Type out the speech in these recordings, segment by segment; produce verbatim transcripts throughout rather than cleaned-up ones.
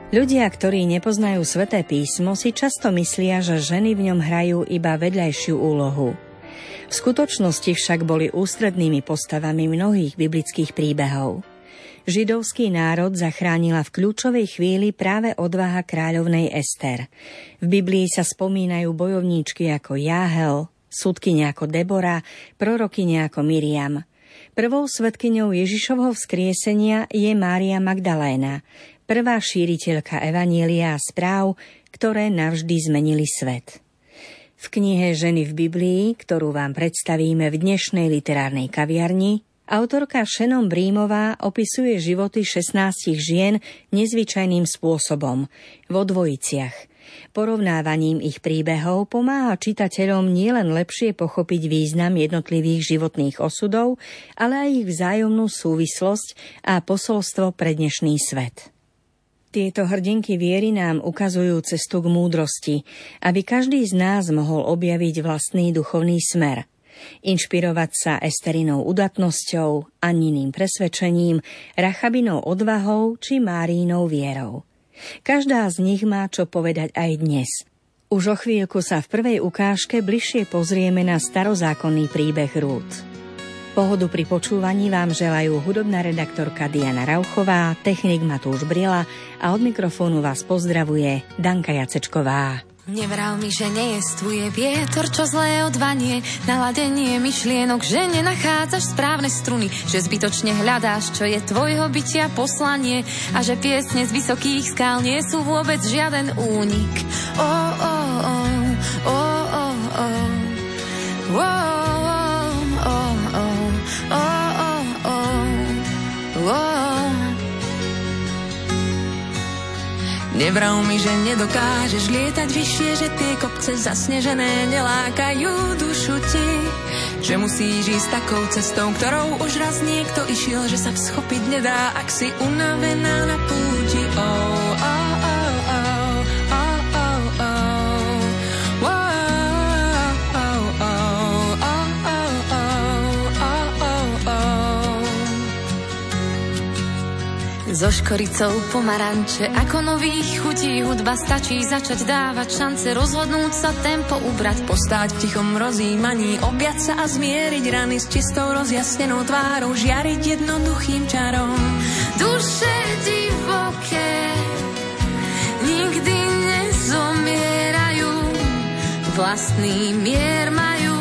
Ľudia, ktorí nepoznajú Sväté písmo, si často myslia, že ženy v ňom hrajú iba vedľajšiu úlohu. V skutočnosti však boli ústrednými postavami mnohých biblických príbehov. Židovský národ zachránila v kľúčovej chvíli práve odvaha kráľovnej Ester. V Biblii sa spomínajú bojovníčky ako Jáhel, sudkyne ako Debora, prorokyne ako Miriam. Prvou svedkyňou Ježišovho vzkriesenia je Mária Magdaléna, prvá šíriteľka evanjelia a správ, ktoré navždy zmenili svet. V knihe Ženy v Biblii, ktorú vám predstavíme v dnešnej literárnej kaviarni, autorka Shannon Breamová opisuje životy šestnástich žien nezvyčajným spôsobom, vo dvojiciach. Porovnávaním ich príbehov pomáha čitateľom nielen lepšie pochopiť význam jednotlivých životných osudov, ale aj ich vzájomnú súvislosť a posolstvo pre dnešný svet. Tieto hrdinky viery nám ukazujú cestu k múdrosti, aby každý z nás mohol objaviť vlastný duchovný smer. Inšpirovať sa Esterinou udatnosťou, Anniným presvedčením, Rachabinou odvahou či Máriinou vierou. Každá z nich má čo povedať aj dnes. Už o chvíľku sa v prvej ukážke bližšie pozrieme na starozákonný príbeh Rút. Pohodu pri počúvaní vám želajú hudobná redaktorka Diana Rauchová, technik Matúš Brila a od mikrofónu vás pozdravuje Danka Jacečková. Nevral mi, že nejestvuje vietor, čo zlé odvanie, naladenie myšlienok, že nenachádzaš správne struny, že zbytočne hľadáš, čo je tvojho bytia poslanie a že piesne z vysokých skál nie sú vôbec žiaden únik. Oh, oh, oh, oh, oh, oh, oh. Nevral mi, že nedokážeš lietať vyššie, že tie kopce zasnežené nelákajú dušu ti, že musíš ísť takou cestou, ktorou už raz niekto išiel, že sa schopiť nedá, ak si unavená na púti. Oh, oh, oh, oh, oh, oh, oh. Wow, oh, oh, oh, oh, oh, oh. So škoricou pomaranče, ako nových chutí hudba, stačí začať dávať šance, rozhodnúť sa, tempo ubrať, postáť v tichom rozjímaní, objať sa a zmieriť rany s čistou rozjasnenou tvárou, žiariť jednoduchým čarom. Duše divoké nikdy nezomierajú, vlastný mier majú.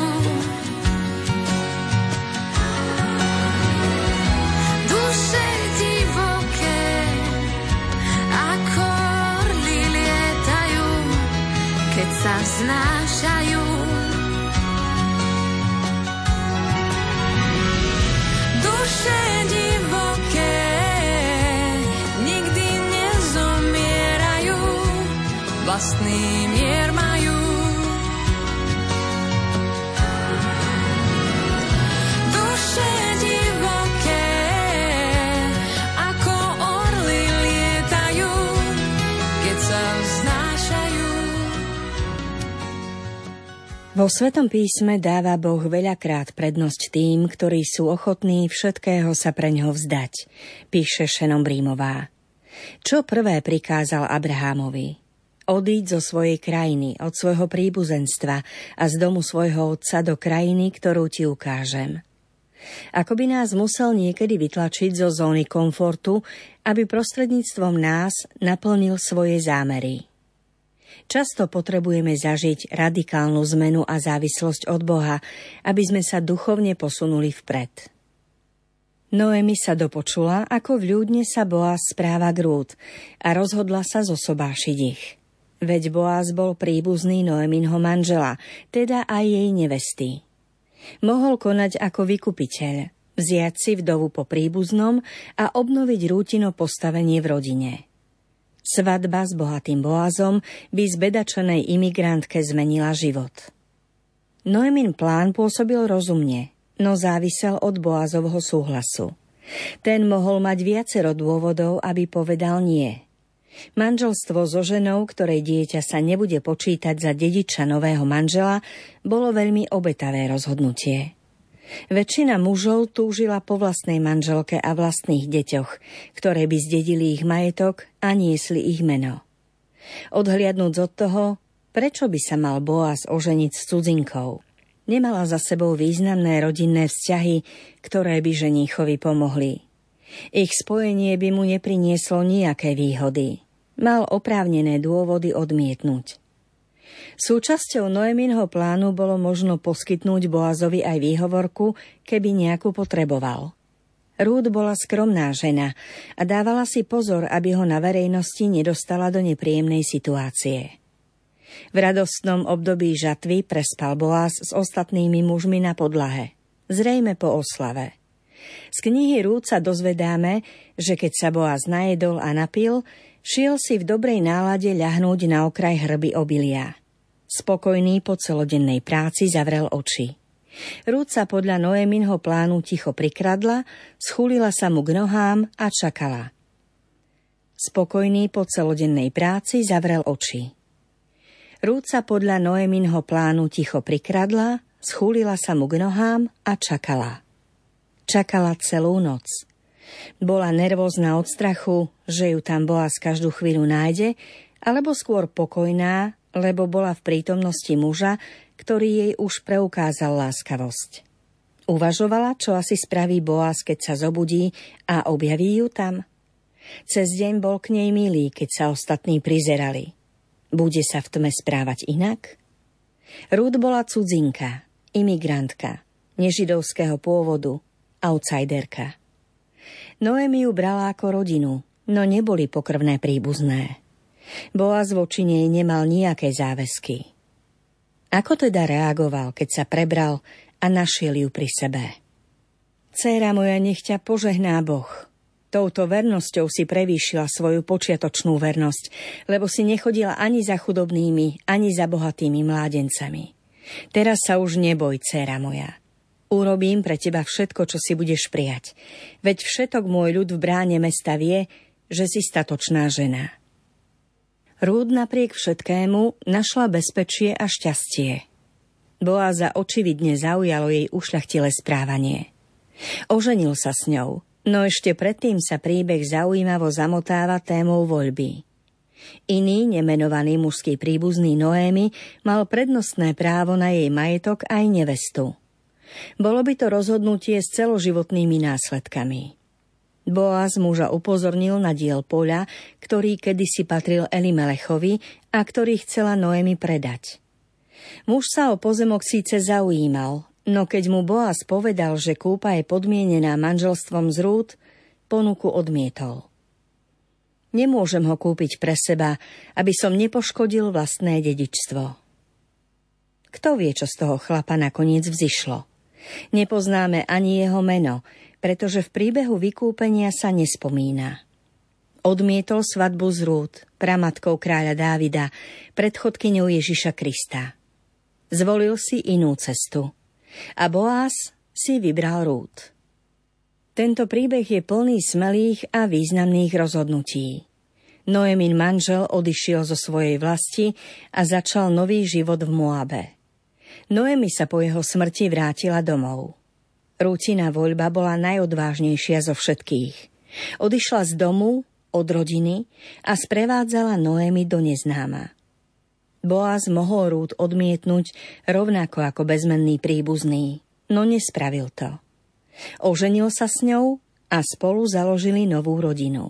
Sa vznášajú. Duše divoké nikdy nezomierajú, vlastný mier majú. Duše divoké ako orly lietajú, keď sa vznášajú. Vo Svätom písme dáva Boh veľakrát prednosť tým, ktorí sú ochotní všetkého sa preňho vzdať, píše Shannon Breamová. Čo prvé prikázal Abrahámovi? Odíď zo svojej krajiny, od svojho príbuzenstva a z domu svojho otca do krajiny, ktorú ti ukážem. Ako by nás musel niekedy vytlačiť zo zóny komfortu, aby prostredníctvom nás naplnil svoje zámery. Často potrebujeme zažiť radikálnu zmenu a závislosť od Boha, aby sme sa duchovne posunuli vpred. Noemi sa dopočula, ako vľúdne sa Boaz správa k Rút a rozhodla sa zosobášiť ich. Veď Boaz bol príbuzný Noeminho manžela, teda aj jej nevesty. Mohol konať ako vykupiteľ, vziať si vdovu po príbuznom a obnoviť Rútino postavenie v rodine. Svadba s bohatým Boazom by zbedačenej imigrantke zmenila život. Noemin plán pôsobil rozumne, no závisel od Boazovho súhlasu. Ten mohol mať viacero dôvodov, aby povedal nie. Manželstvo so ženou, ktorej dieťa sa nebude počítať za dediča nového manžela, bolo veľmi obetavé rozhodnutie. Väčšina mužov túžila po vlastnej manželke a vlastných deťoch, ktoré by zdedili ich majetok a niesli ich meno. Odhliadnúc od toho, prečo by sa mal Boaz oženiť s cudzinkou? Nemala za sebou významné rodinné vzťahy, ktoré by ženíchovi pomohli. Ich spojenie by mu neprinieslo nejaké výhody. Mal oprávnené dôvody odmietnúť. Súčasťou Noéminho plánu bolo možno poskytnúť Boazovi aj výhovorku, keby nejakú potreboval. Rút bola skromná žena a dávala si pozor, aby ho na verejnosti nedostala do nepríjemnej situácie. V radostnom období žatvy prespal Boaz s ostatnými mužmi na podlahe, zrejme po oslave. Z knihy Rút sa dozvedáme, že keď sa Boaz najedol a napil, šiel si v dobrej nálade ľahnúť na okraj hrby obilia. Spokojný po celodennej práci zavrel oči. Rút sa podľa Noéminho plánu ticho prikradla, schúlila sa mu k nohám a čakala. Spokojný po celodennej práci zavrel oči. Rút sa podľa Noéminho plánu ticho prikradla, schúlila sa mu k nohám a čakala. Čakala celú noc. Bola nervózna od strachu, že ju tam Boaz každú chvíľu nájde, alebo skôr pokojná, lebo bola v prítomnosti muža, ktorý jej už preukázal láskavosť. Uvažovala, čo asi spraví Boaz, keď sa zobudí a objaví ju tam. Cez deň bol k nej milý, keď sa ostatní prizerali. Bude sa v tme správať inak? Rút bola cudzinka, imigrantka, nežidovského pôvodu, outsiderka. Noémi ju brala ako rodinu, no neboli pokrvné príbuzné. Boaz voči nej nemal nejaké záväzky. Ako teda reagoval, keď sa prebral a našiel ju pri sebe? Dcéra moja, nech ťa požehná Boh. Touto vernosťou si prevýšila svoju počiatočnú vernosť, lebo si nechodila ani za chudobnými, ani za bohatými mládencami. Teraz sa už neboj, dcéra moja. Urobím pre teba všetko, čo si budeš prijať. Veď všetok môj ľud v bráne mesta vie, že si statočná žena. Rút napriek všetkému našla bezpečie a šťastie. Boaza očividne zaujalo jej ušľachtilé správanie. Oženil sa s ňou, no ešte predtým sa príbeh zaujímavo zamotáva témou voľby. Iný, nemenovaný mužský príbuzný Noémi, mal prednostné právo na jej majetok aj nevestu. Bolo by to rozhodnutie s celoživotnými následkami. Boaz muža upozornil na diel poľa, ktorý kedysi patril Elimelechovi a ktorý chcela Noémi predať. Muž sa o pozemok síce zaujímal, no keď mu Boaz povedal, že kúpa je podmienená manželstvom z Rút, ponuku odmietol. Nemôžem ho kúpiť pre seba, aby som nepoškodil vlastné dedičstvo. Kto vie, čo z toho chlapa nakoniec vzišlo? Nepoznáme ani jeho meno, pretože v príbehu vykúpenia sa nespomína. Odmietol svadbu z Rút, pramatkou kráľa Dávida, predchodkyňou Ježiša Krista. Zvolil si inú cestu. A Boaz si vybral Rút. Tento príbeh je plný smelých a významných rozhodnutí. Noémin manžel odišiel zo svojej vlasti a začal nový život v Moabe. Noémi sa po jeho smrti vrátila domov. Rútina voľba bola najodvážnejšia zo všetkých. Odišla z domu, od rodiny a sprevádzala Noémi do neznáma. Boaz mohol Rút odmietnúť rovnako ako bezmenný príbuzný, no nespravil to. Oženil sa s ňou a spolu založili novú rodinu.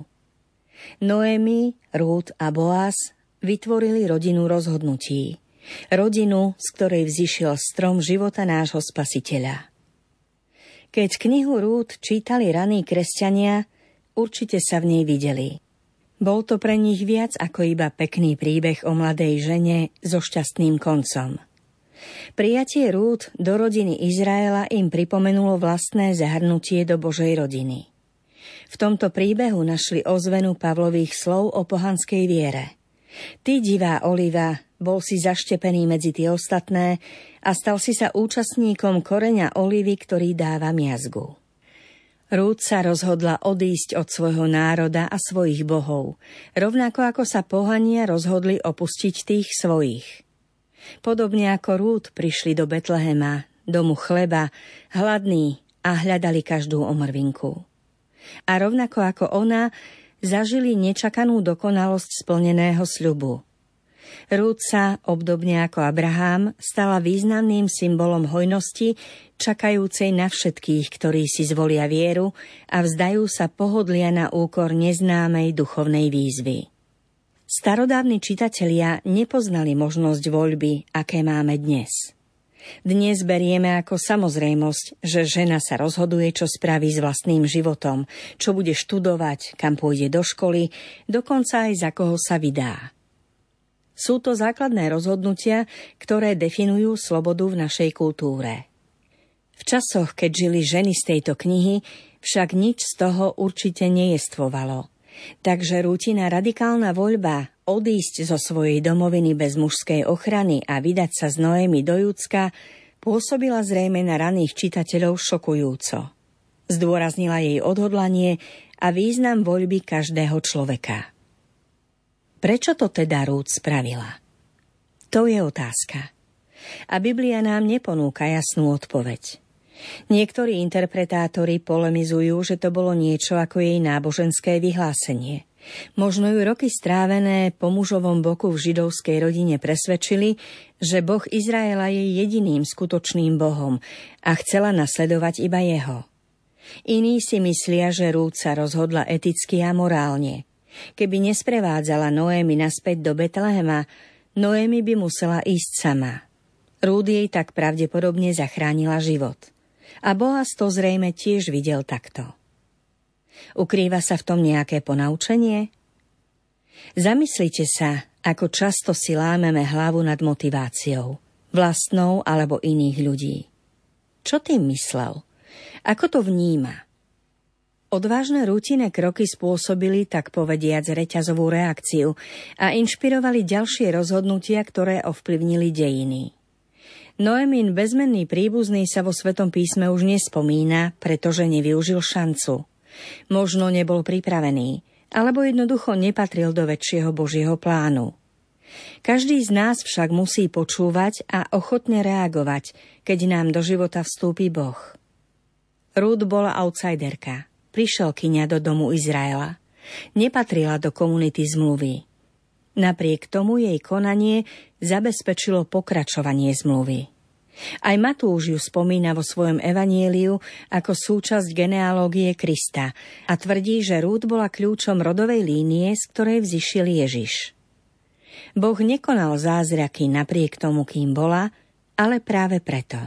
Noémi, Rút a Boaz vytvorili rodinu rozhodnutí. Rodinu, z ktorej vzišiel strom života nášho Spasiteľa. Keď knihu Rút čítali raní kresťania, určite sa v nej videli. Bol to pre nich viac ako iba pekný príbeh o mladej žene so šťastným koncom. Prijatie Rút do rodiny Izraela im pripomenulo vlastné zahrnutie do Božej rodiny. V tomto príbehu našli ozvenu Pavlových slov o pohanskej viere. Ty, divá oliva, bol si zaštepený medzi tie ostatné a stal si sa účastníkom koreňa olivy, ktorý dáva miazgu. Rút sa rozhodla odísť od svojho národa a svojich bohov, rovnako ako sa pohania rozhodli opustiť tých svojich. Podobne ako Rút prišli do Betlehema, domu chleba, hladní a hľadali každú omrvinku. A rovnako ako ona, zažili nečakanú dokonalosť splneného sľubu. Rút sa, obdobne ako Abraham, stala významným symbolom hojnosti, čakajúcej na všetkých, ktorí si zvolia vieru a vzdajú sa pohodlia na úkor neznámej duchovnej výzvy. Starodávni čitatelia nepoznali možnosť voľby, aké máme dnes. Dnes berieme ako samozrejmosť, že žena sa rozhoduje, čo spraví s vlastným životom, čo bude študovať, kam pôjde do školy, dokonca aj za koho sa vydá. Sú to základné rozhodnutia, ktoré definujú slobodu v našej kultúre. V časoch, keď žili ženy z tejto knihy, však nič z toho určite nejestvovalo. Takže Rútina radikálna voľba odísť zo svojej domoviny bez mužskej ochrany a vydať sa z Noémy do Judska pôsobila zrejme na raných čitateľov šokujúco. Zdôraznila jej odhodlanie a význam voľby každého človeka. Prečo to teda Rút spravila? To je otázka. A Biblia nám neponúka jasnú odpoveď. Niektorí interpretátori polemizujú, že to bolo niečo ako jej náboženské vyhlásenie. Možno ju roky strávené po mužovom boku v židovskej rodine presvedčili, že Boh Izraela je jediným skutočným Bohom a chcela nasledovať iba jeho. Iní si myslia, že Rút sa rozhodla eticky a morálne. Keby nesprevádzala Noémi naspäť do Betlehema, Noémi by musela ísť sama. Rút jej tak pravdepodobne zachránila život. A Boaz to zrejme tiež videl takto. Ukrýva sa v tom nejaké ponaučenie? Zamyslite sa, ako často si lámeme hlavu nad motiváciou, vlastnou alebo iných ľudí. Čo tým myslel? Ako to vníma? Odvážne Rútine kroky spôsobili, tak povediac, reťazovú reakciu a inšpirovali ďalšie rozhodnutia, ktoré ovplyvnili dejiny. Noémin bezmenný príbuzný sa vo Svetom písme už nespomína, pretože nevyužil šancu. Možno nebol pripravený, alebo jednoducho nepatril do väčšieho Božieho plánu. Každý z nás však musí počúvať a ochotne reagovať, keď nám do života vstúpi Boh. Rút bola outsiderka, prišelkyňa do domu Izraela. Nepatrila do komunity zmluvy. Napriek tomu jej konanie zabezpečilo pokračovanie zmluvy. Aj Matúš ju spomína vo svojom evanjeliu ako súčasť genealógie Krista a tvrdí, že Rút bola kľúčom rodovej línie, z ktorej vzišiel Ježiš. Boh nekonal zázraky napriek tomu, kým bola, ale práve preto.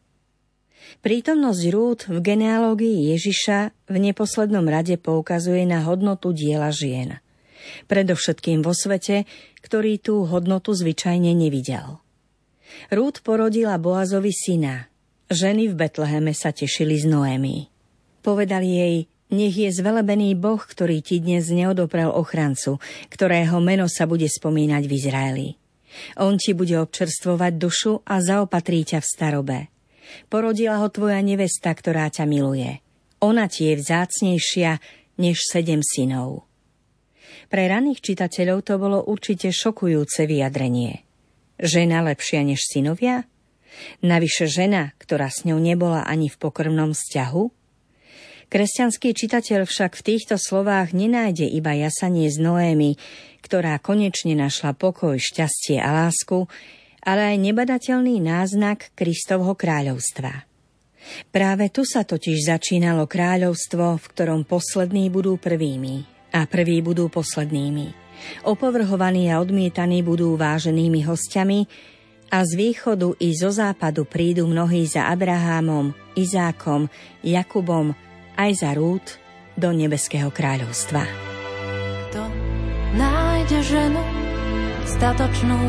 Prítomnosť Rút v genealógii Ježiša v neposlednom rade poukazuje na hodnotu diela žien. Predovšetkým vo svete, ktorý tú hodnotu zvyčajne nevidel. Rút porodila Boazovi syna. Ženy v Betleheme sa tešili z Noémy. Povedali jej, nech je zvelebený Boh, ktorý ti dnes neodoprel ochrancu, ktorého meno sa bude spomínať v Izraeli. On ti bude občerstvovať dušu a zaopatrí ťa v starobe. Porodila ho tvoja nevesta, ktorá ťa miluje. Ona ti je vzácnejšia než sedem synov. Pre raných čitateľov to bolo určite šokujúce vyjadrenie. Žena lepšia než synovia? Navyše žena, ktorá s ňou nebola ani v pokrvnom vzťahu? Kresťanský čitateľ však v týchto slovách nenájde iba jasanie z Noémy, ktorá konečne našla pokoj, šťastie a lásku, ale aj nebadateľný náznak Kristovho kráľovstva. Práve tu sa totiž začínalo kráľovstvo, v ktorom poslední budú prvými a prví budú poslednými. Opovrhovaní a odmietaní budú váženými hostiami a z východu i zo západu prídu mnohí za Abrahámom, Izákom, Jakubom aj za Rút do nebeského kráľovstva. Kto nájde ženu statočnú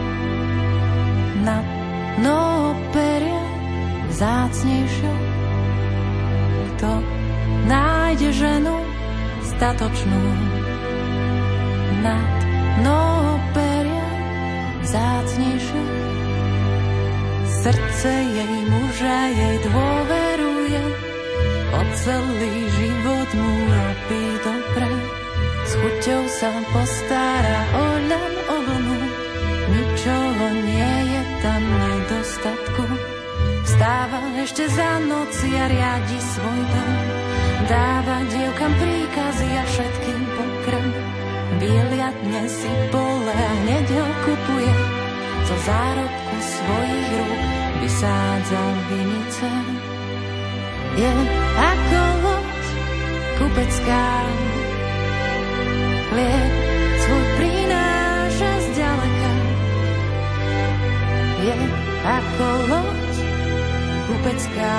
na mnoho peria vzácnejšiu? Kto nájde ženu statočnú nad mnoho peria vzácnejšiu? Srdce jej muža jej dôveruje, o celý život mu robí dobre. S chuťou sa postará o ľan, o vlnu, ničoho nie je tam nedostatku. Vstáva ešte za noci a riadi svoj dom. Dáva dievkam príkazy a všetkým pokrm. Vyliadne si pole a hneď ho kupuje. Zo zárobku svojich rúk vysádzal vinice. Je ako loď kupecká, chlieb svoj prináša zďaleka. Je ako loď kupecká.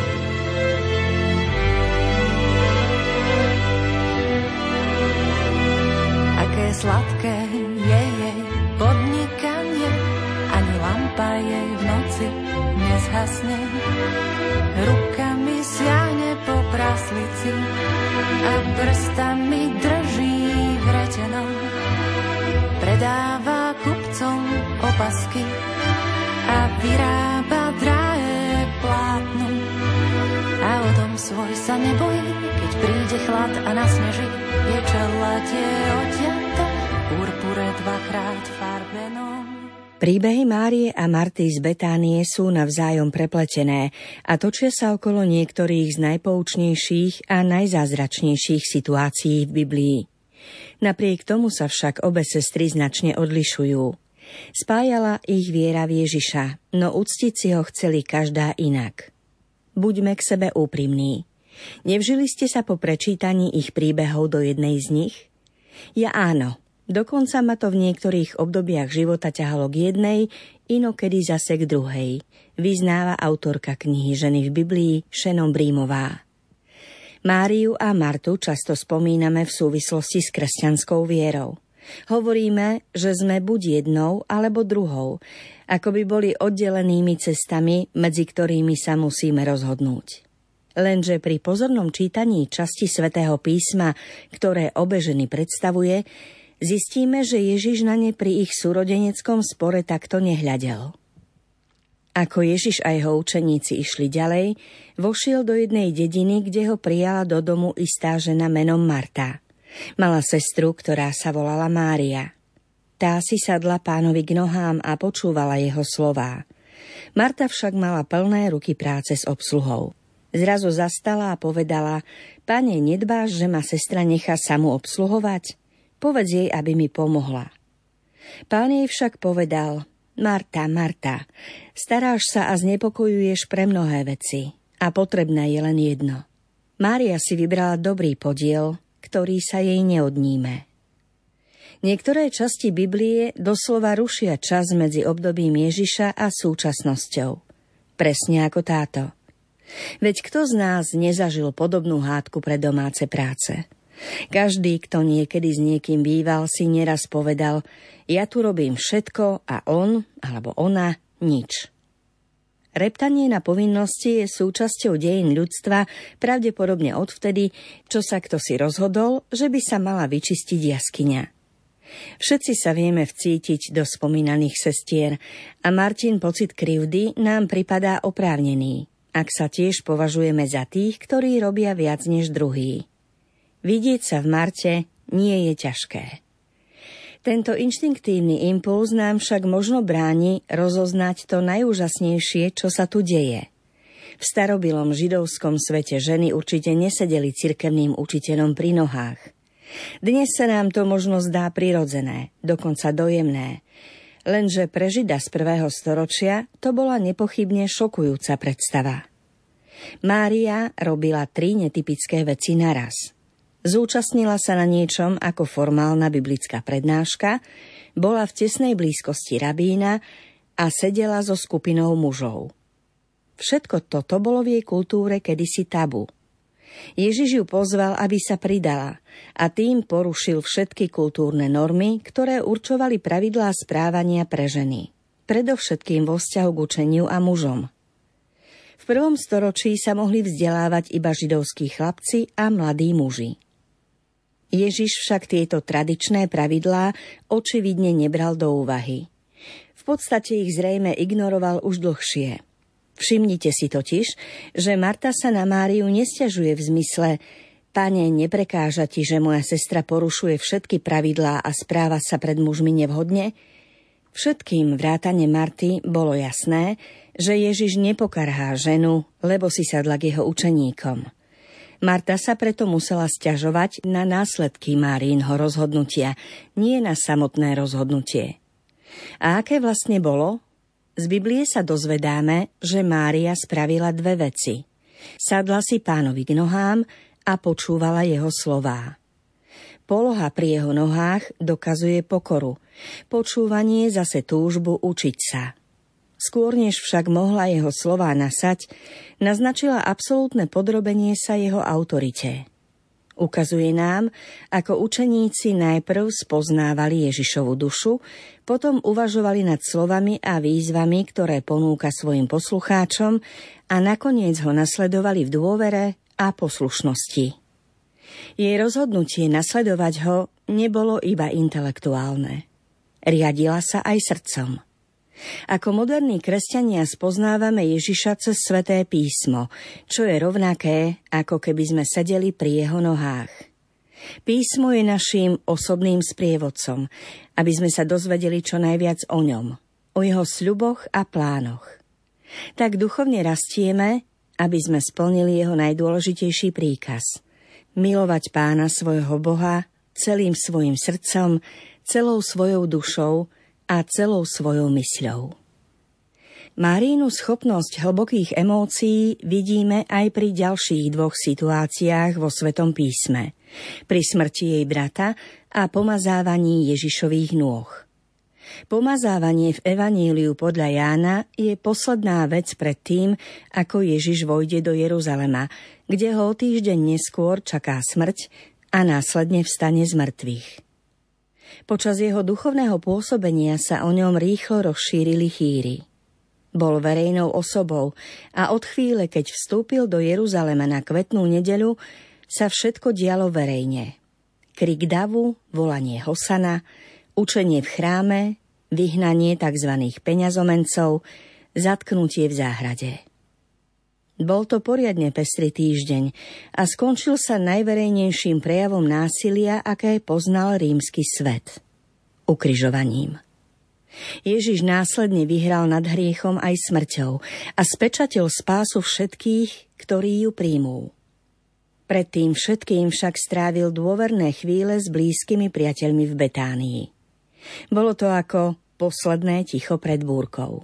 Aké sladké je jej podnikanie, ani lampa jej v noci nezhasne. Rukami siahne po praslici a prstami drží vreteno. Predáva kupcom opasky a vyrába drahé plátno. A o tom svoj sa nebojí, keď príde chlad a nasneží. Je čeladie odťaté, purpure dvakrát farbenom. Príbehy Márie a Marty z Betánie sú navzájom prepletené a točia sa okolo niektorých z najpoučnejších a najzázračnejších situácií v Biblii. Napriek tomu sa však obe sestry značne odlišujú. Spájala ich viera v Ježiša, no uctiť si ho chceli každá inak. Buďme k sebe úprimní. Nevžili ste sa po prečítaní ich príbehov do jednej z nich? Ja áno. Dokonca ma to v niektorých obdobiach života ťahalo k jednej, inokedy zase k druhej, vyznáva autorka knihy Ženy v Biblii Shannon Breamová. Máriu a Martu často spomíname v súvislosti s kresťanskou vierou. Hovoríme, že sme buď jednou alebo druhou, ako by boli oddelenými cestami, medzi ktorými sa musíme rozhodnúť. Lenže pri pozornom čítaní časti Svätého písma, ktoré obe ženy predstavuje, zistíme, že Ježiš na ne pri ich súrodeneckom spore takto nehľadel. Ako Ježiš a jeho učeníci išli ďalej, vošiel do jednej dediny, kde ho prijala do domu istá žena menom Marta. Mala sestru, ktorá sa volala Mária. Tá si sadla Pánovi k nohám a počúvala jeho slová. Marta však mala plné ruky práce s obsluhou. Zrazu zastala a povedala: Pane, nedbáš, že ma sestra nechá samu obsluhovať? Povedz jej, aby mi pomohla. Pán jej však povedal: Marta, Marta, staráš sa a znepokojuješ pre mnohé veci a potrebné je len jedno. Mária si vybrala dobrý podiel, ktorý sa jej neodníme. Niektoré časti Biblie doslova rušia čas medzi obdobím Ježiša a súčasnosťou. Presne ako táto. Veď kto z nás nezažil podobnú hádku pre domáce práce? Každý, kto niekedy s niekým býval, si neraz povedal: ja tu robím všetko a on, alebo ona, nič. Reptanie na povinnosti je súčasťou dejín ľudstva pravdepodobne odvtedy, čo sa kto si rozhodol, že by sa mala vyčistiť jaskyňa. Všetci sa vieme vcítiť do spomínaných sestier a Martin pocit krivdy nám pripadá oprávnený, ak sa tiež považujeme za tých, ktorí robia viac než druhí. Vidieť sa v Marte nie je ťažké. Tento inštinktívny impuls nám však možno bráni rozoznať to najúžasnejšie, čo sa tu deje. V starobilom židovskom svete ženy určite nesedeli cirkevným učiteľom pri nohách. Dnes sa nám to možno zdá prirodzené, dokonca dojemné. Lenže pre Žida z prvého storočia to bola nepochybne šokujúca predstava. Mária robila tri netypické veci naraz. Zúčastnila sa na niečom ako formálna biblická prednáška, bola v tesnej blízkosti rabína a sedela so skupinou mužov. Všetko toto bolo v jej kultúre kedysi tabu. Ježiš ju pozval, aby sa pridala, a tým porušil všetky kultúrne normy, ktoré určovali pravidlá správania pre ženy, predovšetkým vo vzťahu k učeniu a mužom. V prvom storočí sa mohli vzdelávať iba židovskí chlapci a mladí muži. Ježiš však tieto tradičné pravidlá očividne nebral do úvahy. V podstate ich zrejme ignoroval už dlhšie. Všimnite si totiž, že Marta sa na Máriu nesťažuje v zmysle: Pane, neprekáža ti, že moja sestra porušuje všetky pravidlá a správa sa pred mužmi nevhodne? Všetkým vrátane Marty bolo jasné, že Ježiš nepokarhá ženu, lebo si sadla k jeho učeníkom. Marta sa preto musela sťažovať na následky Márínho rozhodnutia, nie na samotné rozhodnutie. A aké vlastne bolo? Z Biblie sa dozvedáme, že Mária spravila dve veci. Sadla si Pánovi k nohám a počúvala jeho slová. Poloha pri jeho nohách dokazuje pokoru, počúvanie zase túžbu učiť sa. Skôr než však mohla jeho slová nasať, naznačila absolútne podrobenie sa jeho autorite. Ukazuje nám, ako učeníci najprv spoznávali Ježišovu dušu, potom uvažovali nad slovami a výzvami, ktoré ponúka svojim poslucháčom a nakoniec ho nasledovali v dôvere a poslušnosti. Jej rozhodnutie nasledovať ho nebolo iba intelektuálne. Riadila sa aj srdcom. Ako moderní kresťania spoznávame Ježiša cez Sväté písmo, čo je rovnaké, ako keby sme sedeli pri jeho nohách. Písmo je naším osobným sprievodcom, aby sme sa dozvedeli čo najviac o ňom, o jeho sľuboch a plánoch. Tak duchovne rastieme, aby sme splnili jeho najdôležitejší príkaz – milovať Pána svojho Boha celým svojim srdcom, celou svojou dušou a celou svojou mysľou. Márínu schopnosť hlbokých emócií vidíme aj pri ďalších dvoch situáciách vo Svätom písme. Pri smrti jej brata a pomazávaní Ježišových nôh. Pomazávanie v Evaníliu podľa Jána je posledná vec pred tým, ako Ježiš vojde do Jeruzalema, kde ho o týždeň neskôr čaká smrť a následne vstane z mŕtvych. Počas jeho duchovného pôsobenia sa o ňom rýchlo rozšírili chýry. Bol verejnou osobou a od chvíle, keď vstúpil do Jeruzalema na kvetnú nedeľu, sa všetko dialo verejne. Krik davu, volanie hosana, učenie v chráme, vyhnanie tzv. Peňazomencov, zatknutie v záhrade. Bol to poriadne pestrý týždeň a skončil sa najverejnejším prejavom násilia, aké poznal rímsky svet – ukrižovaním. Ježiš následne vyhral nad hriechom aj smrťou a spečatil spásu všetkých, ktorí ju príjmú. Predtým všetkým však strávil dôverné chvíle s blízkymi priateľmi v Betánii. Bolo to ako posledné ticho pred búrkou.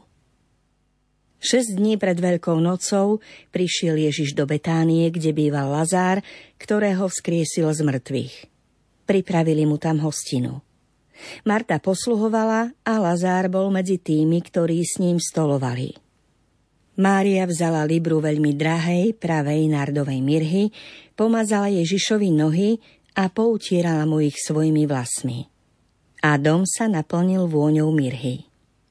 Šesť dní pred Veľkou nocou prišiel Ježiš do Betánie, kde býval Lazár, ktorého vzkriesil z mŕtvych. Pripravili mu tam hostinu. Marta posluhovala a Lazár bol medzi tými, ktorí s ním stolovali. Mária vzala libru veľmi drahej, pravej nardovej mirhy, pomazala Ježišovi nohy a poutierala mu ich svojimi vlasmi. A dom sa naplnil vôňou mirhy.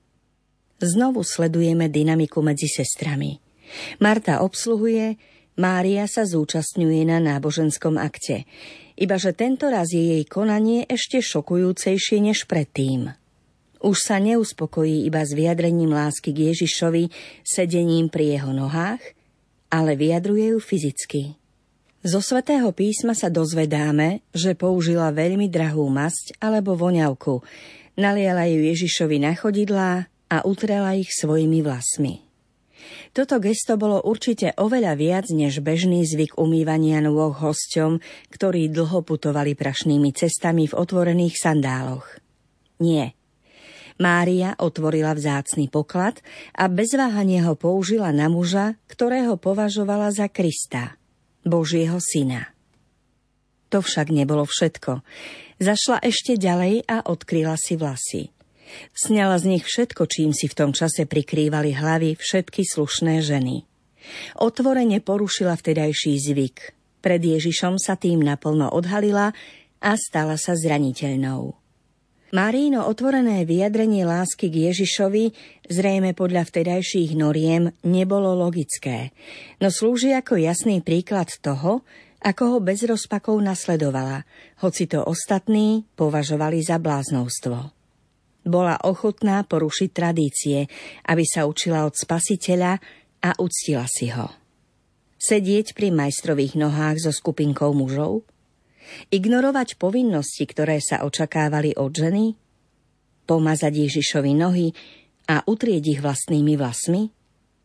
Znovu sledujeme dynamiku medzi sestrami. Marta obsluhuje, Mária sa zúčastňuje na náboženskom akte. Ibaže tento raz je jej konanie ešte šokujúcejšie než predtým. Už sa neuspokojí iba s vyjadrením lásky k Ježišovi, sedením pri jeho nohách, ale vyjadruje ju fyzicky. Zo Svätého písma sa dozvedáme, že použila veľmi drahú masť alebo voňavku, naliala ju Ježišovi na chodidlá a utrela ich svojimi vlasmi. Toto gesto bolo určite oveľa viac než bežný zvyk umývania nôh hosťom, ktorí dlho putovali prašnými cestami v otvorených sandáloch. Nie. Mária otvorila vzácny poklad a bez váhania ho použila na muža, ktorého považovala za Krista, Božieho syna. To však nebolo všetko. Zašla ešte ďalej a odkryla si vlasy. Sňala z nich všetko, čím si v tom čase prikrývali hlavy všetky slušné ženy. Otvorene porušila vtedajší zvyk. Pred Ježišom sa tým naplno odhalila a stala sa zraniteľnou. Máriino otvorené vyjadrenie lásky k Ježišovi, zrejme podľa vtedajších noriem, nebolo logické, no slúži ako jasný príklad toho, ako ho bez rozpakov nasledovala, hoci to ostatní považovali za bláznovstvo. Bola ochotná porušiť tradície, aby sa učila od Spasiteľa a uctila si ho. Sedieť pri majstrových nohách so skupinkou mužov? Ignorovať povinnosti, ktoré sa očakávali od ženy? Pomazať Ježišovi nohy a utrieť ich vlastnými vlasmi?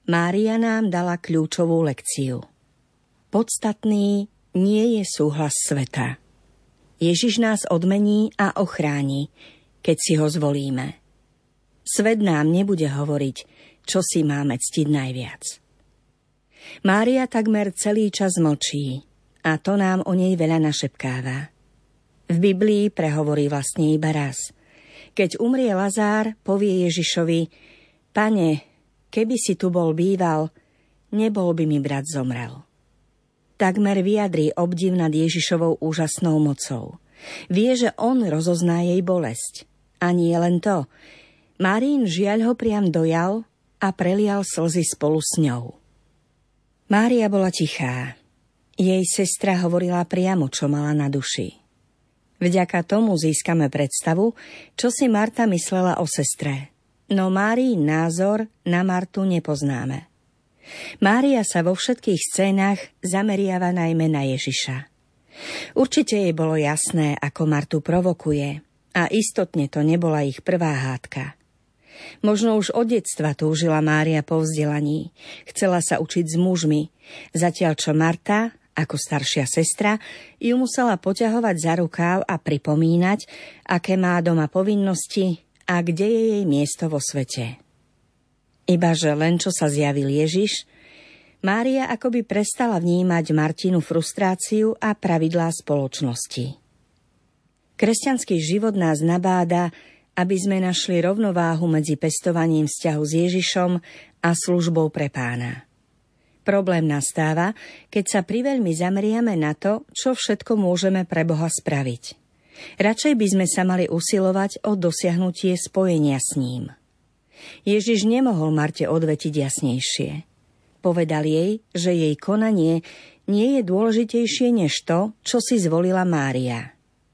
Mária nám dala kľúčovú lekciu. Podstatný nie je súhlas sveta. Ježiš nás odmení a ochráni, keď si ho zvolíme. Svet nám nebude hovoriť, čo si máme ctiť najviac. Mária takmer celý čas mlčí a to nám o nej veľa našepkáva. V Biblii prehovorí vlastne iba raz. Keď umrie Lazár, povie Ježišovi: Pane, keby si tu bol býval, nebol by mi brat zomrel. Takmer vyjadrí obdiv nad Ježišovou úžasnou mocou. Vie, že on rozozná jej bolesť. A nie len to. Máriin žiaľ ho priam dojal a prelial slzy spolu s ňou. Mária bola tichá. Jej sestra hovorila priamo, čo mala na duši. Vďaka tomu získame predstavu, čo si Marta myslela o sestre. No Máriin názor na Martu nepoznáme. Mária sa vo všetkých scénach zameriava najmä na Ježiša. Určite jej bolo jasné, ako Martu provokuje, a istotne to nebola ich prvá hádka. Možno už od detstva túžila Mária po vzdelaní, chcela sa učiť s mužmi, zatiaľ čo Marta, ako staršia sestra, ju musela poťahovať za rukáv a pripomínať, aké má doma povinnosti a kde je jej miesto vo svete. Ibaže len čo sa zjavil Ježiš, Mária akoby prestala vnímať Martinu frustráciu a pravidlá spoločnosti. Kresťanský život nás nabáda, aby sme našli rovnováhu medzi pestovaním vzťahu s Ježišom a službou pre Pána. Problém nastáva, keď sa priveľmi zameriame na to, čo všetko môžeme pre Boha spraviť. Radšej by sme sa mali usilovať o dosiahnutie spojenia s ním. Ježiš nemohol Marte odvetiť jasnejšie. Povedal jej, že jej konanie nie je dôležitejšie než to, čo si zvolila Mária.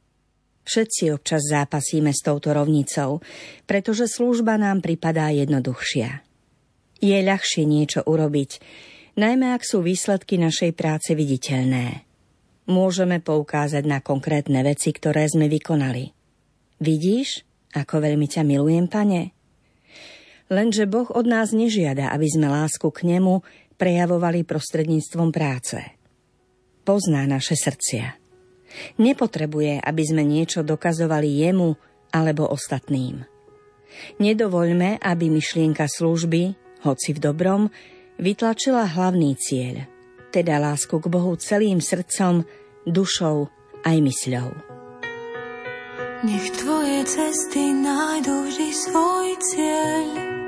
Všetci občas zápasíme s touto rovnicou, pretože služba nám pripadá jednoduchšia. Je ľahšie niečo urobiť, najmä ak sú výsledky našej práce viditeľné. Môžeme poukázať na konkrétne veci, ktoré sme vykonali. Vidíš, ako veľmi ťa milujem, Pane? Lenže Boh od nás nežiada, aby sme lásku k nemu prejavovali prostredníctvom práce. Pozná naše srdcia. Nepotrebuje, aby sme niečo dokazovali jemu alebo ostatným. Nedovoľme, aby myšlienka služby, hoci v dobrom, vytlačila hlavný cieľ, teda lásku k Bohu celým srdcom, dušou aj mysľou. Nech tvoje cesty nájdu vždy svoj cieľ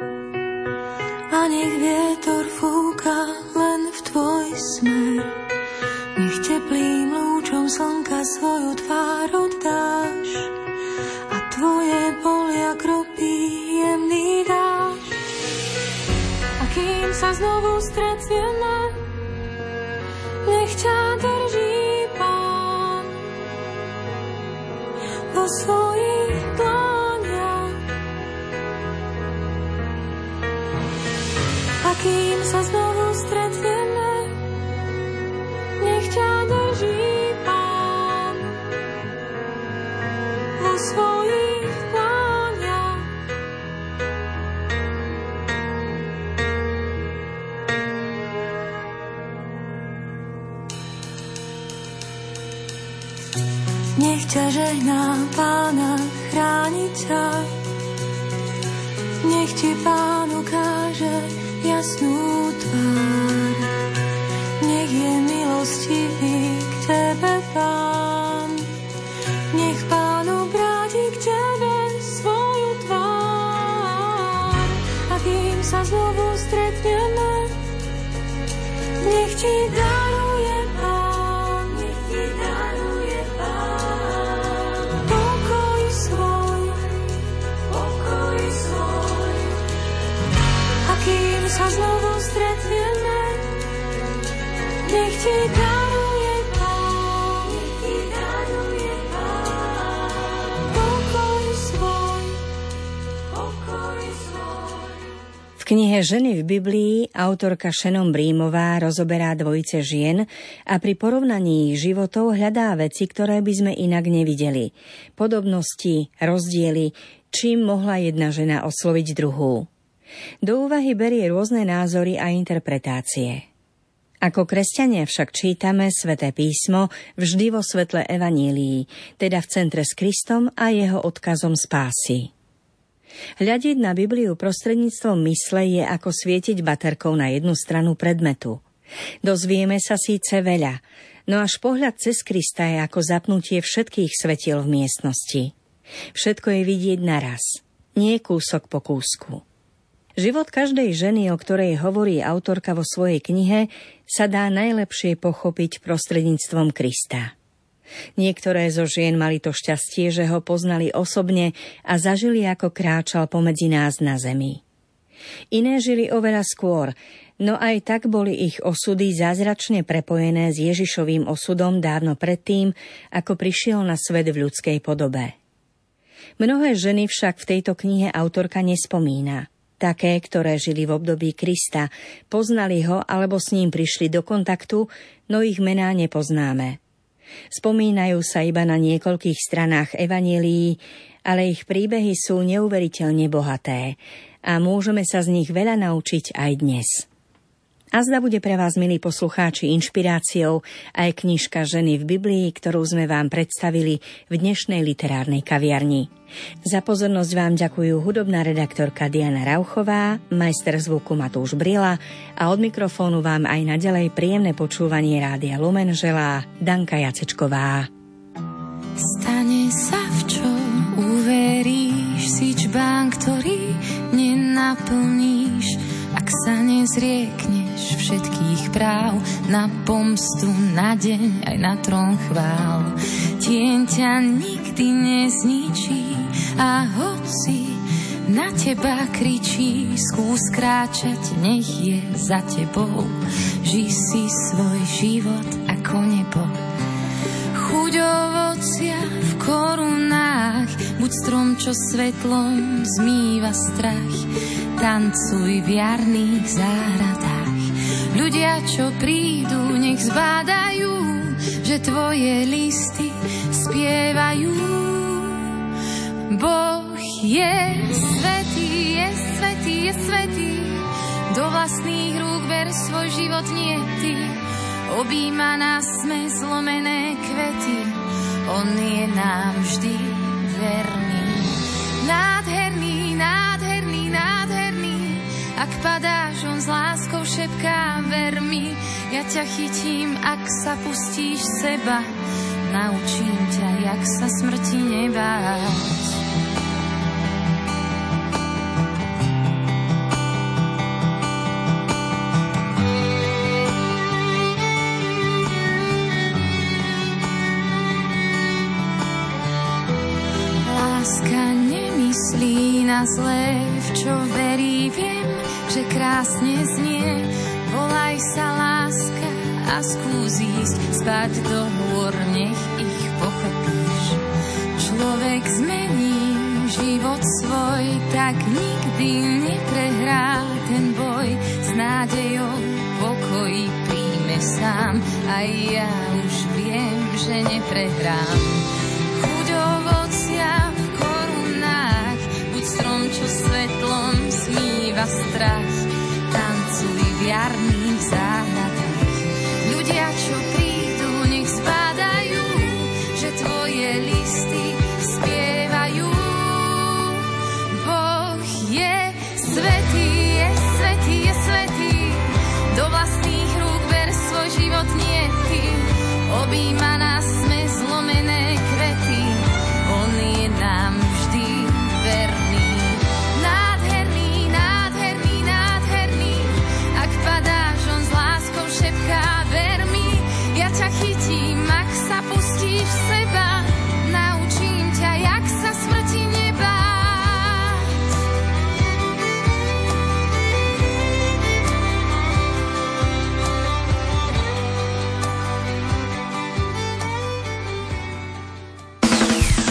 a nech vietor fúka len v tvoj smer. Nech teplým lúčom slnka svoju tvár oddáš a tvoje polia kropí jemný dáš. A kým sa znovu stretieme, nech ťa drží Pán vo svojich dlaniach. A kým sa znovu stretneme, nech ťa drží Pán vo svojich dlaniach. Nech ťa žehná Pána, chráni ťa. Nech ti Pán ukáže jasnú tvár. Nech je milostivý k tebe Pán. Nech Pán obráti k tebe svoju tvár. A kým sa znovu stretneme, nech ti daruje Pán. Nech ti daruje Pán pokoj svoj, pokoj svoj. A kým sa znovu stretneme, nech ti daruje Pán, nech ti daruje Pán pokoj svoj, pokoj svoj. V knihe Ženy v Biblii autorka Shannon Breamová rozoberá dvojice žien a pri porovnaní ich životov hľadá veci, ktoré by sme inak nevideli. Podobnosti, rozdiely, čím mohla jedna žena osloviť druhú. Do úvahy berie rôzne názory a interpretácie. Ako kresťania však čítame Sväté písmo vždy vo svetle evanílií, teda v centre s Kristom a jeho odkazom spásy. Hľadiť na Bibliu prostredníctvom mysle je ako svietiť baterkou na jednu stranu predmetu. Dozvieme sa síce veľa, no až pohľad cez Krista je ako zapnutie všetkých svetiel v miestnosti. Všetko je vidieť naraz, nie kúsok po kúsku. Život každej ženy, o ktorej hovorí autorka vo svojej knihe, sa dá najlepšie pochopiť prostredníctvom Krista. Niektoré zo žien mali to šťastie, že ho poznali osobne a zažili, ako kráčal pomedzi nás na zemi. Iné žili oveľa skôr, no aj tak boli ich osudy zázračne prepojené s Ježišovým osudom dávno predtým, ako prišiel na svet v ľudskej podobe. Mnohé ženy však v tejto knihe autorka nespomína. Také, ktoré žili v období Krista, poznali ho alebo s ním prišli do kontaktu, no ich mená nepoznáme. Spomínajú sa iba na niekoľkých stranách evanjelií, ale ich príbehy sú neuveriteľne bohaté a môžeme sa z nich veľa naučiť aj dnes. Azda bude pre vás, milí poslucháči, inšpiráciou aj knižka Ženy v Biblii, ktorú sme vám predstavili v dnešnej literárnej kaviarni. Za pozornosť vám ďakujú hudobná redaktorka Diana Rauchová, majster zvuku Matúš Brila a od mikrofónu vám aj naďalej príjemné počúvanie Rádia Lumen želá Danka Jacečková. Stane sa, v čo uveríš, si čbán, ktorý nenaplníš, ak sa nezriekneš všetkých práv na pomstu, na deň aj na trón chvál. Tieň ťa nikdy nezničí a hoci na teba kričí, skús kráčať, nech je za tebou. Žij si svoj život ako nebo. Chuť ovocia v korunách, buď strom, čo svetlom zmýva strach. Tancuj v jarných záhradách. Ľudia, čo prídu, nech zbádajú, že tvoje listy spievajú. Boh je svätý, je svätý, je svätý. Do vlastných rúk ver svoj život, nie ty. Objíma nás sme zlomené kvety, on je nám vždy verný. Nádherný, nádherný, nádherný, ak padáš, on s láskou šepká, ver mi. Ja ťa chytím, ak sa pustíš seba, naučím ťa, jak sa smrti nebáť. Láska nemyslí na zlé, v čo verí, viem, že krásne znie. Volaj sa láska a skús ísť spať do hôr, nech ich pochopíš. Človek zmení život svoj, tak nikdy neprehrá ten boj. S nádejou pokojí príjme sám, aj ja už viem, že neprehrám. Chuť ovocia v korunách, buď strom, čo svetlom smýva strach. Tancuj v jarných záhradách. Ľudia, čo prídu, nech zbádajú, že tvoje listy spievajú. Boh je svätý, je svätý, je svätý. Do vlastných rúk ver svoj život, nie ty. Objíma